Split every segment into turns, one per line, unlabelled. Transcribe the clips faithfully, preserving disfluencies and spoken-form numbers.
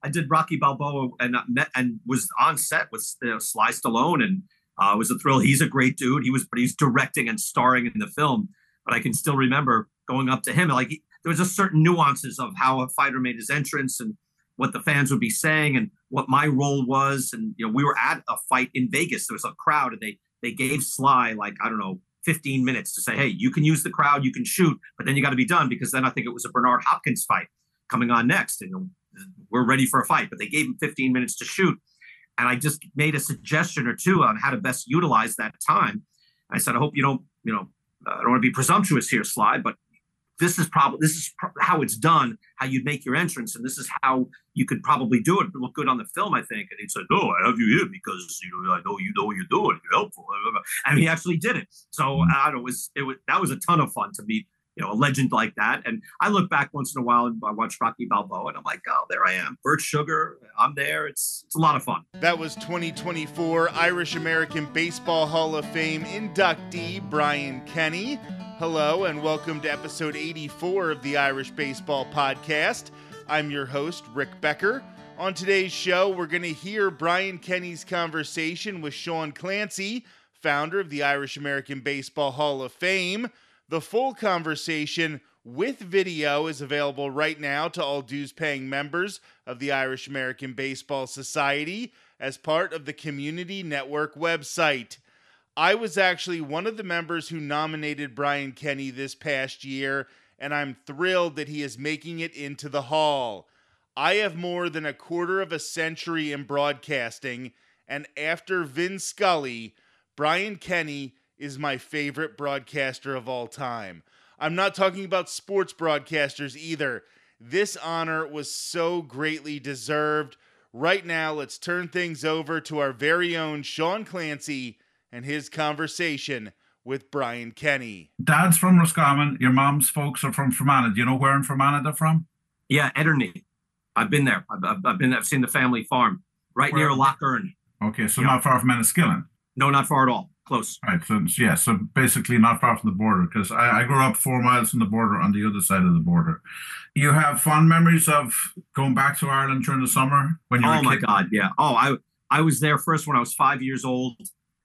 I did Rocky Balboa and uh, met and was on set with you know, Sly Stallone, and uh, it was a thrill. He's a great dude. He was, but he's directing and starring in the film. But I can still remember going up to him, like he, there was just certain nuances of how a fighter made his entrance and what the fans would be saying and what my role was. And you know, we were at a fight in Vegas. There was a crowd, and they they gave Sly like I don't know fifteen minutes to say, hey, you can use the crowd, you can shoot, but then you got to be done because then I think it was a Bernard Hopkins fight coming on next, and you know, we're ready for a fight. But they gave him fifteen minutes to shoot, and I just made a suggestion or two on how to best utilize that time. I said, I hope you don't, you know, uh, I don't want to be presumptuous here, Sly, but this is probably this is pr- how it's done, how you'd make your entrance, and this is how you could probably do it, look good on the film, I think. And he said, "No, I have you here because you know I know you know what you're doing. You're helpful." And he actually did it. So I don't know, it was it was that was a ton of fun to meet, you know, a legend like that. And I look back once in a while and I watch Rocky Balboa, and I'm like, oh, there I am, Burt Sugar. I'm there. It's it's a lot of fun.
That was twenty twenty-four Irish American Baseball Hall of Fame inductee Brian Kenny. Hello and welcome to episode eighty-four of the Irish Baseball Podcast. I'm your host, Rick Becker. On today's show, we're going to hear Brian Kenny's conversation with Sean Clancy, founder of the Irish American Baseball Hall of Fame. The full conversation with video is available right now to all dues-paying members of the Irish American Baseball Society as part of the Community Network website. I was actually one of the members who nominated Brian Kenny this past year, and I'm thrilled that he is making it into the hall. I have more than a quarter of a century in broadcasting, and after Vin Scully, Brian Kenny is my favorite broadcaster of all time. I'm not talking about sports broadcasters either. This honor was so greatly deserved. Right now, let's turn things over to our very own Sean Clancy and his conversation with Brian Kenny.
Dad's from Roscommon. Your mom's folks are from Fermanagh. Do you know where in Fermanagh they're from?
Yeah, Ederney. I've been there. I've, I've been. I've seen the family farm right where? near Lough Erne.
Okay, so
yeah.
Not far from Enniskillen.
No, not far at all. Close.
Right. So yeah. So basically, not far from the border, because I, I grew up four miles from the border on the other side of the border. You have fond memories of going back to Ireland during the summer when you were
oh
a kid?
my God, yeah. Oh, I I was there first when I was five years old.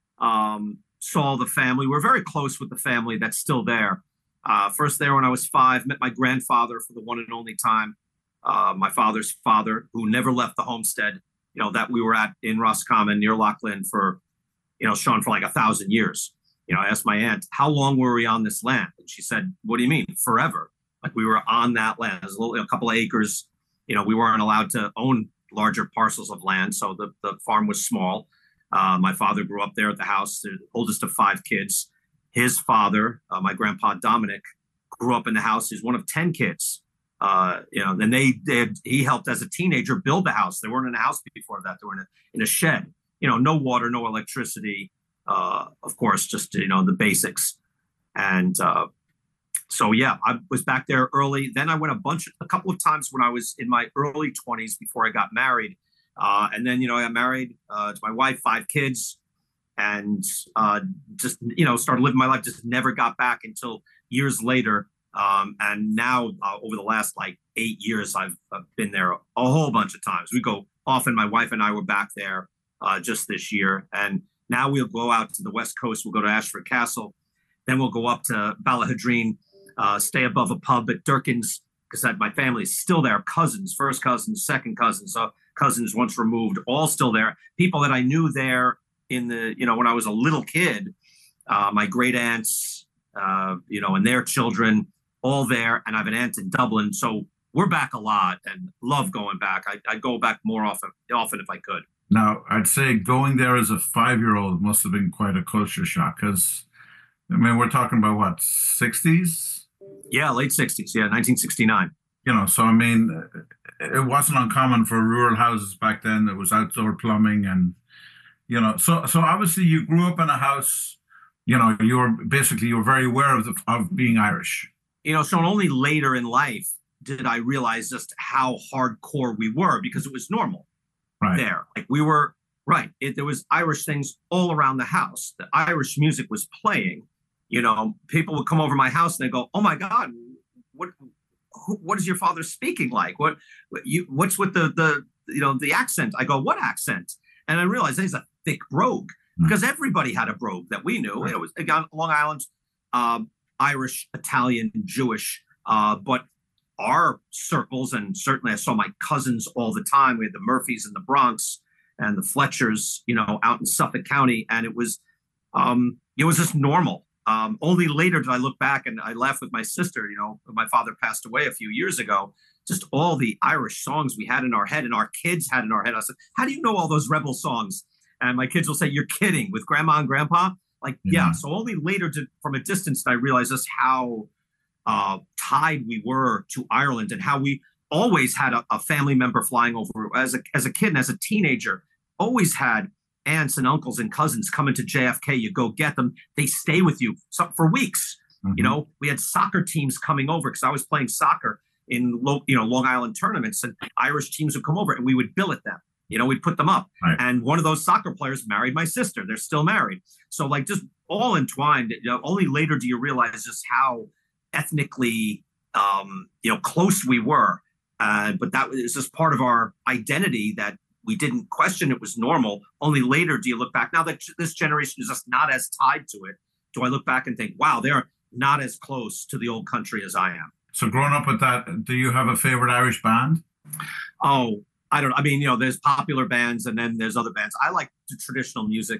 Um, saw the family. We're very close with the family that's still there. Uh, first there when I was five, met my grandfather for the one and only time. Uh, my father's father, who never left the homestead, you know, that we were at in Roscommon near Loughlin for, you know, Sean, for like a thousand years. You know, I asked my aunt, how long were we on this land? And she said, what do you mean? Forever. Like we were on that land. There's a, little, a couple of acres. You know, we weren't allowed to own larger parcels of land. So the, the farm was small. Uh, my father grew up there at the house, the oldest of five kids. His father, uh, my grandpa Dominic, grew up in the house. He's one of ten kids. Uh, you know, then they did. He helped as a teenager build the house. They weren't in a house before that. They were in a in a shed. You know, no water, no electricity. Uh, of course, just you know the basics. And uh, so yeah, I was back there early. Then I went a bunch, a couple of times when I was in my early twenties before I got married. Uh, and then, you know, I got married uh, to my wife, five kids, and uh, just, you know, started living my life, just never got back until years later. Um, and now uh, over the last like eight years, I've, I've been there a whole bunch of times. We go often. My wife and I were back there uh, just this year. And now we'll go out to the West Coast. We'll go to Ashford Castle. Then we'll go up to Ballahadreen, uh, stay above a pub at Durkin's, because my family is still there. Cousins, first cousins, second cousins. So cousins once removed, all still there. People that I knew there in the, you know, when I was a little kid, uh, my great aunts, uh, you know, and their children, all there. And I have an aunt in Dublin. So we're back a lot and love going back. I, I'd go back more often, often if I could.
Now, I'd say going there as a five-year-old must have been quite a culture shock because, I mean, we're talking about what, sixties?
Yeah, late sixties. Yeah, nineteen sixty-nine.
You know, so I mean, it wasn't uncommon for rural houses back then. There was outdoor plumbing and, you know, so so obviously you grew up in a house, you know, you were basically, you were very aware of the, of being Irish.
You know, so only later in life did I realize just how hardcore we were because it was normal
right
there. Like we were, right. It, there was Irish things all around the house. The Irish music was playing. You know, people would come over my house and they go, oh, my God, what what is your father speaking like? What, what you what's with the, the you know, the accent. I go, what accent? And I realized he's a thick brogue because everybody had a brogue that we knew. It was again, Long Island, um, Irish, Italian, Jewish, uh, but our circles, and certainly I saw my cousins all the time. We had the Murphys in the Bronx and the Fletchers, you know, out in Suffolk County, and it was, um, it was just normal. Um, only later did I look back and I laughed with my sister. You know, my father passed away a few years ago. Just all the Irish songs we had in our head and our kids had in our head. I said, how do you know all those rebel songs? And my kids will say, you're kidding, with grandma and grandpa? Like, yeah. yeah. So only later did, from a distance, did I realize just how uh, tied we were to Ireland and how we always had a, a family member flying over. As a, as a kid and as a teenager, always had aunts and uncles and cousins coming to J F K. You go get them. They stay with you for weeks. Mm-hmm. You know, we had soccer teams coming over because I was playing soccer in low, you know, Long Island tournaments, and Irish teams would come over and we would billet them. You know, we'd put them up. Right. And one of those soccer players married my sister. They're still married. So like just all entwined. You know, only later do you realize just how ethnically, um, you know, close we were. Uh, but that was just part of our identity that we didn't question. It was normal. Only later do you look back. Now that this generation is just not as tied to it, do I look back and think, wow, they're not as close to the old country as I am.
So growing up with that, do you have a favorite Irish band?
Oh, I don't I mean, you know, there's popular bands and then there's other bands. I like the traditional music.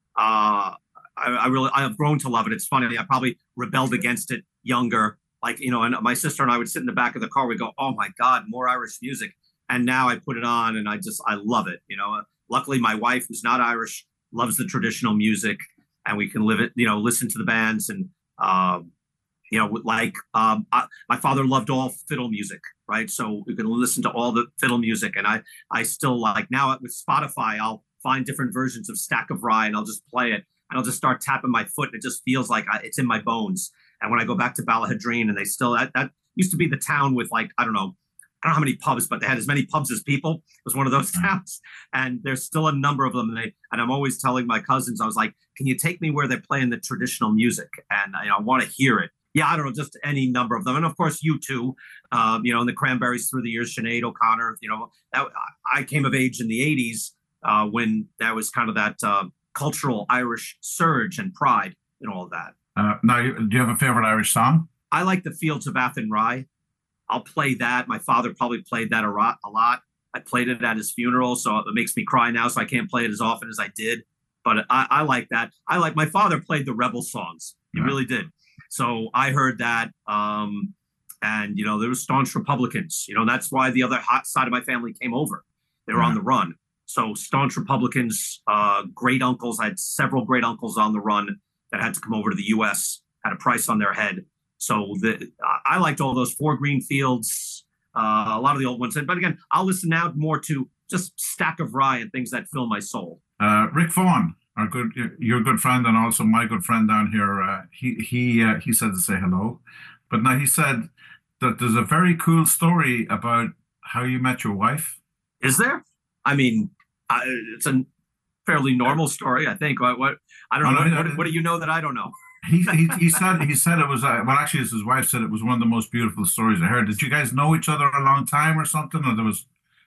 Uh, I, I really, I've grown to love it. It's funny. I probably rebelled against it younger. Like, you know, and my sister and I would sit in the back of the car. We go, oh my God, more Irish music. And now I put it on and I just, I love it. You know, uh, luckily my wife, who's not Irish, loves the traditional music, and we can live it, you know, listen to the bands. And, um, you know, like um, I, my father loved all fiddle music, right? So we can listen to all the fiddle music. And I, I still like, now with Spotify, I'll find different versions of Stack of Rye and I'll just play it. And I'll just start tapping my foot. And it just feels like I, it's in my bones. And when I go back to Ballahadreen, and they still, that, that used to be the town with like, I don't know, I don't know how many pubs, but they had as many pubs as people. It was one of those towns. And there's still a number of them. And, they, and I'm always telling my cousins, I was like, can you take me where they're playing the traditional music? And you know, I want to hear it. Yeah, I don't know, just any number of them. And of course, you too, um, you know, and the Cranberries through the years, Sinead O'Connor, you know, that, I came of age in the eighties uh, when there was kind of that uh, cultural Irish surge and pride and all of that.
Uh, now, do you have a favorite Irish song?
I like the Fields of Athenry. I'll play that. My father probably played that a lot. A lot. I played it at his funeral, so it makes me cry now, so I can't play it as often as I did. But I, I like that. I like, my father played the rebel songs. He yeah. really did. So I heard that, um, and, you know, there were staunch Republicans. You know, that's why the other hot side of my family came over. They were yeah. on the run. So staunch Republicans, uh, great uncles. I had several great uncles on the run that had to come over to the U S, had a price on their head. So the, I liked all those Four Green Fields, uh, a lot of the old ones. But again, I'll listen now more to just Stack of Rye and things that fill my soul.
Uh, Rick Vaughan, our good, your good friend, and also my good friend down here. Uh, he he uh, he said to say hello, but now he said that there's a very cool story about how you met your wife.
Is there? I mean, I, it's a fairly normal story, I think. What, what I don't know. What, what, what do you know that I don't know?
he, he he said he said it was uh, well, actually, as his wife said, it was one of the most beautiful stories I heard. Did you guys know each other a long time or something, or there was?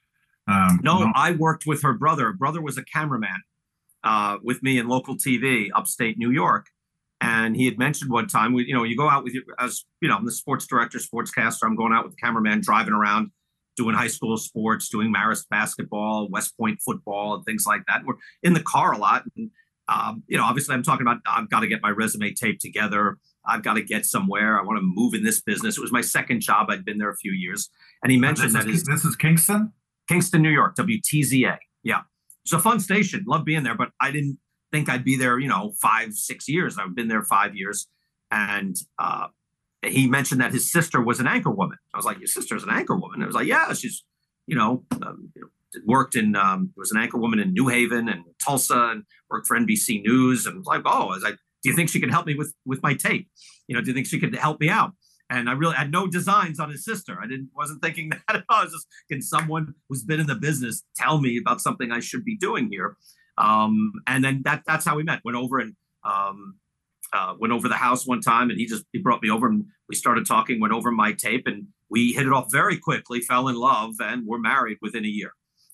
Um,
no, no, I worked with her brother. Her brother was a cameraman uh, with me in local T V, upstate New York, and he had mentioned one time, we, you know, you go out with your, as you know, I'm the sports director, sportscaster. I'm going out with the cameraman, driving around, doing high school sports, doing Marist basketball, West Point football, and things like that. We're in the car a lot. And, um, you know, obviously I'm talking about, I've got to get my resume taped together. I've got to get somewhere. I want to move in this business. It was my second job. I'd been there a few years. And he mentioned
that
his,
this is Kingston?
Kingston, New York, W T Z A. Yeah. It's a fun station. Love being there, but I didn't think I'd be there, you know, five, six years. I've been there five years. And, uh, he mentioned that his sister was an anchor woman. I was like, your sister's an anchor woman? I was like, yeah, she's, you know, um, worked in, um, was an anchor woman in New Haven and Tulsa and worked for N B C News. And I was like, oh, I was like, do you think she can help me with, with my tape? You know, do you think she could help me out? And I really had no designs on his sister. I didn't, wasn't thinking that at all. I was just, can someone who's been in the business tell me about something I should be doing here? Um, and then that, that's how we met. Went over and, um, Uh, went over the house one time, and he just he brought me over, and we started talking. Went over my tape, and we hit it off very quickly. Fell in love, and were married within a year.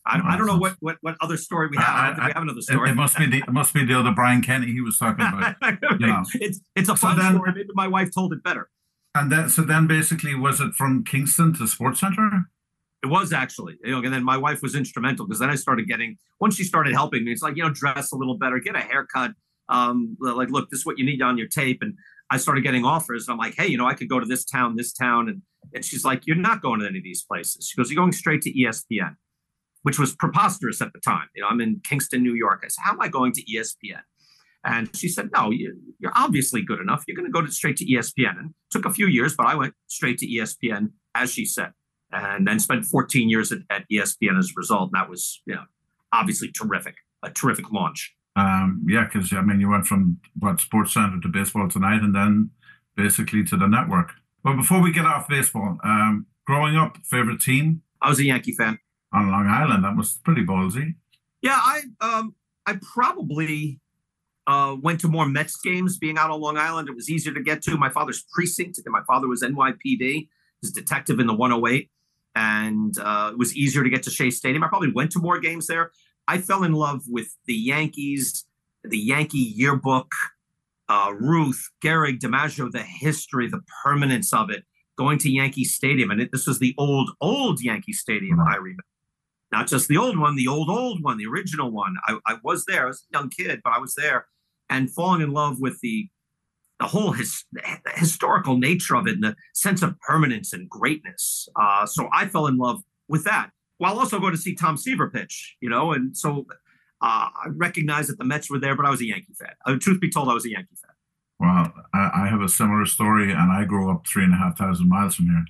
I, I don't know what, what, what other story we have. I, I don't think we have another story.
It, it must be the it must be the other Brian Kenny he was talking about. You know.
It's it's a fun so then, story. Maybe my wife told it better.
And then so then basically was it from Kingston to Sports Center?
It was actually, you know, and then my wife was instrumental because then I started getting, once she started helping me, it's like, you know, dress a little better, get a haircut. Um, like, look, this is what you need on your tape. And I started getting offers. And I'm like, hey, you know, I could go to this town, this town. And, and she's like, you're not going to any of these places. She goes, you're going straight to E S P N, which was preposterous at the time. You know, I'm in Kingston, New York. I said, how am I going to E S P N? And she said, no, you, you're obviously good enough. You're going to go to straight to E S P N. And it took a few years, but I went straight to E S P N, as she said. And then spent fourteen years at, at E S P N as a result. And that was, you know, obviously terrific, a terrific launch.
Um, yeah, because, I mean, you went from, what, Sports Center to Baseball Tonight and then basically to the network. But before we get off baseball, um, growing up, favorite team?
I was a Yankee fan.
On Long Island, that was pretty ballsy.
Yeah, I um, I probably uh, went to more Mets games being out on Long Island. It was easier to get to. My father's precinct, my father was N Y P D, he was a detective in the one oh eight. And uh, it was easier to get to Shea Stadium. I probably went to more games there. I fell in love with the Yankees, the Yankee yearbook, uh, Ruth, Gehrig, DiMaggio, the history, the permanence of it, going to Yankee Stadium. And it, this was the old, old Yankee Stadium, I remember. Not just the old one, the old, old one, the original one. I, I was there. I was a young kid, but I was there. And falling in love with the the whole his, the historical nature of it and the sense of permanence and greatness. Uh, so I fell in love with that, while also going to see Tom Seaver pitch, you know, and so uh, I recognized that the Mets were there, but I was a Yankee fan. Uh, truth be told, I was a Yankee fan.
Well, I, I have a similar story, and I grew up three and a half thousand miles from here.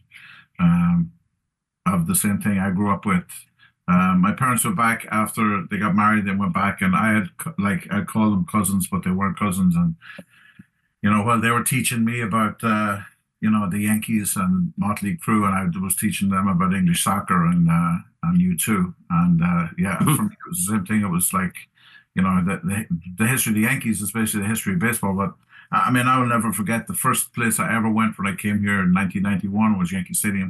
Um, of the same thing I grew up with. Um, my parents were back after they got married. They went back, and I had, like, I'd call them cousins, but they weren't cousins. And you know, while they were teaching me about, uh, you know, the Yankees and Motley Crue, and I was teaching them about English soccer and uh, and U two. And uh, yeah, for me, it was the same thing. It was like, you know, the, the the history of the Yankees is basically the history of baseball. But I mean, I will never forget the first place I ever went when I came here in nineteen ninety-one was Yankee Stadium.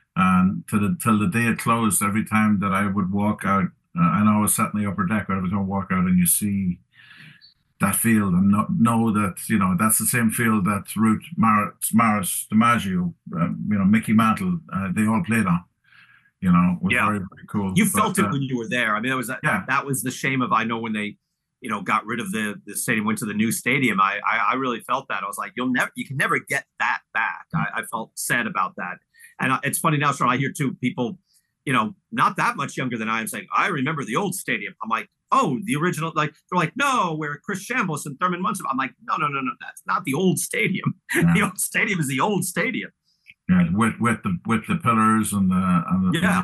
And to the till the day it closed, every time that I would walk out, uh, I know I was sat in the upper deck, but every time I walk out and you see that field and know, know that, you know, that's the same field that Ruth, Maris, Maris DiMaggio, um, you know, Mickey Mantle, uh, they all played on, you know, was
yeah.
very, very cool.
You
but,
felt it
uh,
when you were there. I mean, that was,
yeah.
that was the shame of, I know when they, you know, got rid of the, the stadium, went to the new stadium, I, I, I really felt that. I was like, you'll never, you can never get that back. I, I felt sad about that. And it's funny now, Sean, I hear too, people, you know, not that much younger than I am saying, I remember the old stadium. I'm like, oh, the original, like, they're like, no, where Chris Chambliss and Thurman Munson. I'm like, no, no, no, no, that's not the old stadium. Yeah. The old stadium is the old stadium.
Yeah, with with the with the pillars and the, and the
yeah.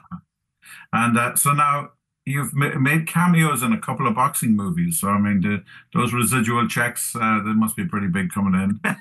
And uh, so now you've ma- made cameos in a couple of boxing movies. So I mean, the, those residual checks, uh, they must be pretty big coming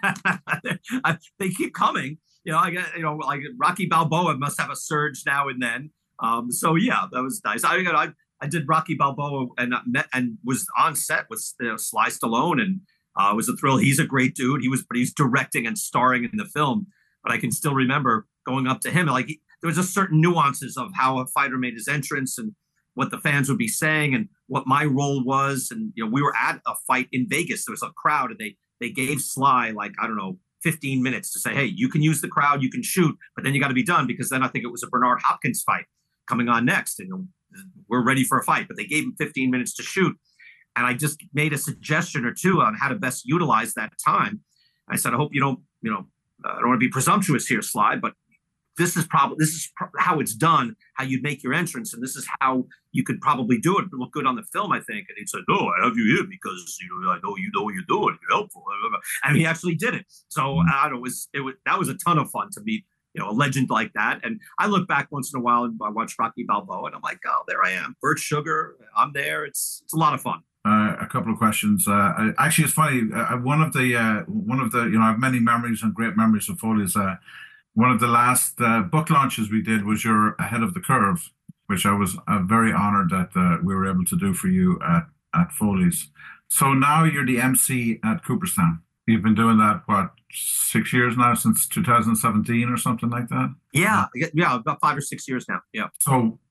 in.
They keep coming. You know, I get, you know, like Rocky Balboa must have a surge now and then. Um, so yeah, that was nice. I, I I did Rocky Balboa and met and was on set with, you know, Sly Stallone, and uh, it was a thrill. He's a great dude. He was, but he's directing and starring in the film. But I can still remember going up to him. Like he, there was just certain nuances of how a fighter made his entrance and what the fans would be saying and what my role was. And you know, we were at a fight in Vegas. There was a crowd, and they they gave Sly like I don't know fifteen minutes to say, hey, you can use the crowd, you can shoot, but then you got to be done because then I think it was a Bernard Hopkins fight coming on next, and you know, we're ready for a fight. But they gave him fifteen minutes to shoot. And I just made a suggestion or two on how to best utilize that time. I said, I hope you don't, you know, uh, I don't want to be presumptuous here, Sly, but this is probably, this is pr- how it's done, how you'd make your entrance. And this is how you could probably do it. It look good on the film, I think. And he said, no, I have you here because, you know, I know you know what you're doing. You're helpful. And he actually did it. So I don't know, it was, it was, that was a ton of fun to meet, you know, a legend like that. And I look back once in a while and I watch Rocky Balboa and I'm like, oh, there I am. Burt Sugar, I'm there. It's it's a lot of fun.
Uh, a couple of questions. Uh, actually, it's funny. Uh, one of the uh, one of the you know, I have many memories and great memories of Foley's. Uh, one of the last uh, book launches we did was your Ahead of the Curve, which I was uh, very honored that uh, we were able to do for you at at Foley's. So now you're the M C at Cooperstown. You've been doing that, what, six years now, since two thousand seventeen or something like that?
Yeah, yeah, about five or six years now. Yeah.
So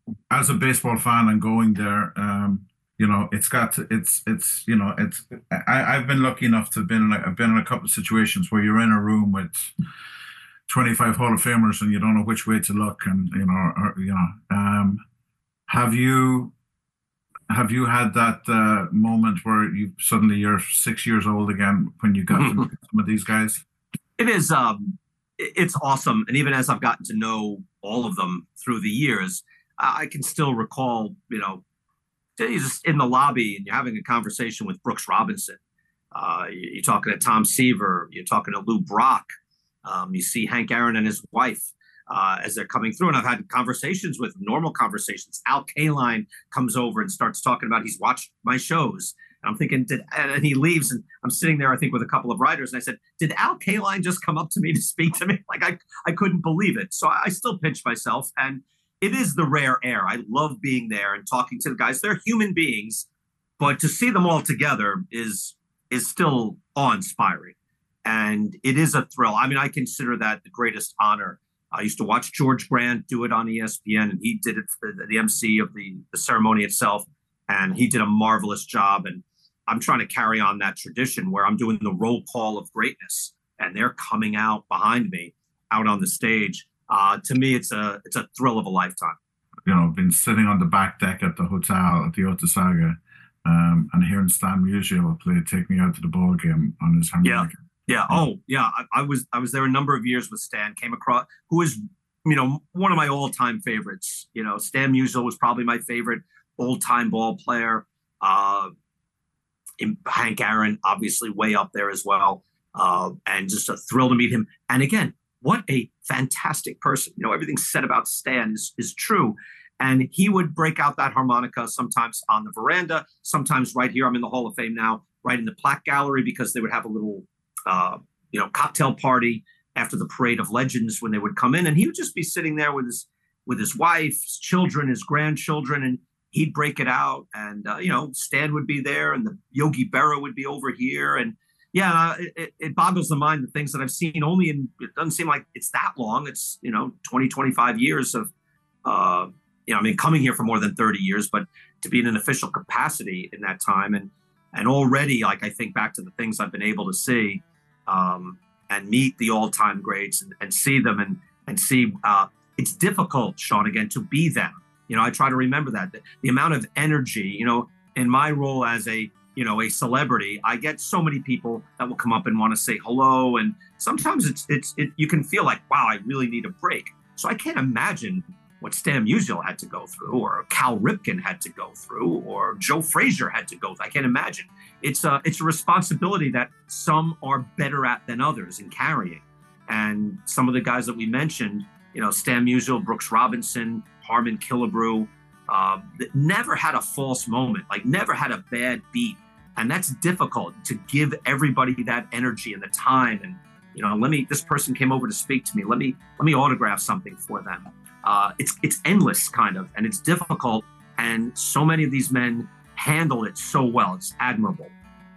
as a baseball fan and going there, um, you know, it's got to, it's it's you know, it's I, I've been lucky enough to have been in a, I've been in a couple of situations where you're in a room with twenty-five Hall of Famers and you don't know which way to look, and you know, or, you know, um, have you have you had that uh, moment where you suddenly you're six years old again when you got to meet some of these guys?
It is, um, it's awesome, and even as I've gotten to know all of them through the years, I can still recall, you know, you're just in the lobby and you're having a conversation with Brooks Robinson. Uh, you're talking to Tom Seaver. You're talking to Lou Brock. Um, you see Hank Aaron and his wife uh, as they're coming through. And I've had conversations with normal conversations. Al Kaline comes over and starts talking about he's watched my shows. And I'm thinking, did, and he leaves, and I'm sitting there, I think, with a couple of writers. And I said, did Al Kaline just come up to me to speak to me? Like, I, I couldn't believe it. So I still pinch myself. And it is the rare air. I love being there and talking to the guys. They're human beings, but to see them all together is is still awe-inspiring. And it is a thrill. I mean, I consider that the greatest honor. I used to watch George Grant do it on E S P N, and he did it for the, the M C of the, the ceremony itself, and he did a marvelous job. And I'm trying to carry on that tradition where I'm doing the roll call of greatness, and they're coming out behind me, out on the stage. Uh, to me, it's a it's a thrill of a lifetime.
You know, been sitting on the back deck at the hotel at the Otesaga, um, and hearing Stan Musial play "Take Me Out to the Ball Game" on his harmonica.
Yeah, yeah. Oh, yeah. I, I was I was there a number of years with Stan. Came across who is you know one of my all time favorites. You know, Stan Musial was probably my favorite old time ball player. Uh, Hank Aaron, obviously, way up there as well, uh, and just a thrill to meet him. And again, what a fantastic person. You know, everything said about Stan is, is true. And he would break out that harmonica sometimes on the veranda, sometimes right here. I'm in the Hall of Fame now, right in the plaque gallery, because they would have a little, uh, you know, cocktail party after the Parade of Legends when they would come in. And he would just be sitting there with his with his wife, his children, his grandchildren, and he'd break it out. And, uh, you know, Stan would be there, and the Yogi Berra would be over here. And yeah, it, it boggles the mind, the things that I've seen only in, it doesn't seem like it's that long. It's, you know, twenty, twenty-five years of, uh, you know, I mean, coming here for more than thirty years, but to be in an official capacity in that time. And, and already, like, I think back to the things I've been able to see um, and meet the all-time greats and, and see them and, and see, uh, it's difficult, Sean, again, to be them. You know, I try to remember that. The, the amount of energy, you know, in my role as a, you know, a celebrity, I get so many people that will come up and want to say hello. And sometimes it's, it's, it, you can feel like, wow, I really need a break. So I can't imagine what Stan Musial had to go through, or Cal Ripken had to go through, or Joe Frazier had to go through. I can't imagine. It's a, it's a responsibility that some are better at than others in carrying. And some of the guys that we mentioned, you know, Stan Musial, Brooks Robinson, Harmon Killebrew, uh, that never had a false moment, like never had a bad beat. And that's difficult, to give everybody that energy and the time. And, you know, let me, this person came over to speak to me. Let me, let me autograph something for them. Uh, it's, it's endless kind of, and it's difficult. And so many of these men handle it so well. It's admirable.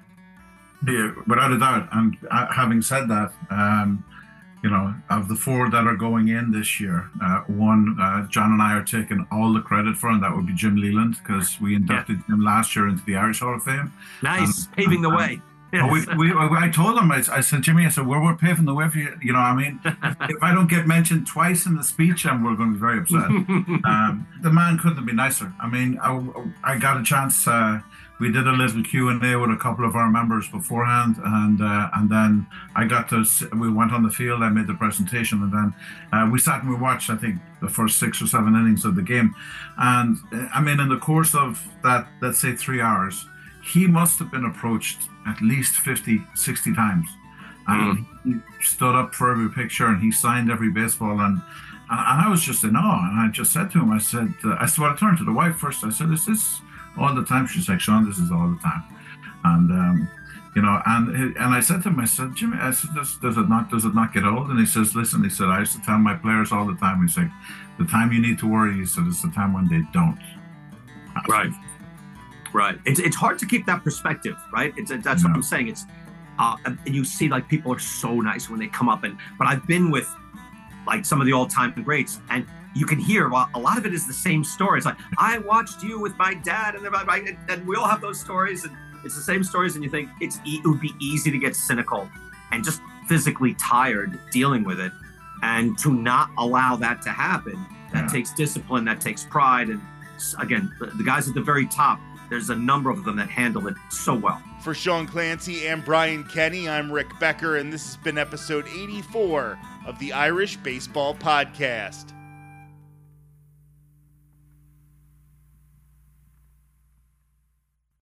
Yeah, without a doubt. And uh, having said that, um, you know, of the four that are going in this year, uh, one, uh, John and I are taking all the credit for, and that would be Jim Leland, because we inducted yeah. him last year into the Irish Hall of Fame.
Nice,
and,
paving
and,
the
and,
way.
Yes. we, we, I told him, I, I said, Jimmy, I said, we're, we're paving the way for you. You know, I mean, if I don't get mentioned twice in the speech, I'm, we're going to be very upset. um, the man couldn't be nicer. I mean, I, I got a chance. Uh, we did a little Q and A with a couple of our members beforehand, and uh, and then I got to, we went on the field, I made the presentation, and then uh, we sat and we watched, I think, the first six or seven innings of the game. And I mean, in the course of that, let's say three hours, he must have been approached at least fifty, sixty times. And mm. he stood up for every picture, and he signed every baseball. And, and, and I was just in awe. And I just said to him, I said, uh, I said, well, I turned to the wife first. I said, is this all the time? She's like, Sean, this is all the time. And, um, you know, and and I said to him, I said, Jimmy, I said, does, does it not does it not get old? And he says, listen, he said, I used to tell my players all the time, he's like, the time you need to worry, he said, is the time when they don't.
Right. Right. It's it's hard to keep that perspective, right? It's that's yeah. what I'm saying. It's uh, and you see, like, people are so nice when they come up, and but I've been with like some of the all-time greats, and you can hear well, a lot of it is the same story. It's like, I watched you with my dad, and, my, and we all have those stories, and it's the same stories, and you think it's it would be easy to get cynical and just physically tired dealing with it, and to not allow that to happen, that
Yeah.
takes discipline, that takes pride, and again, the, the guys at the very top, there's a number of them that handle it so well.
For Sean Clancy and Brian Kenny, I'm Rick Becker, and this has been episode eighty-four of the Irish Baseball Podcast.